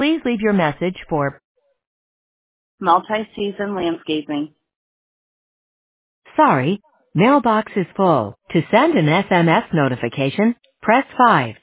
Please leave your message for Multi-season landscaping. sorry, mailbox is full. To send an SMS notification, press 5.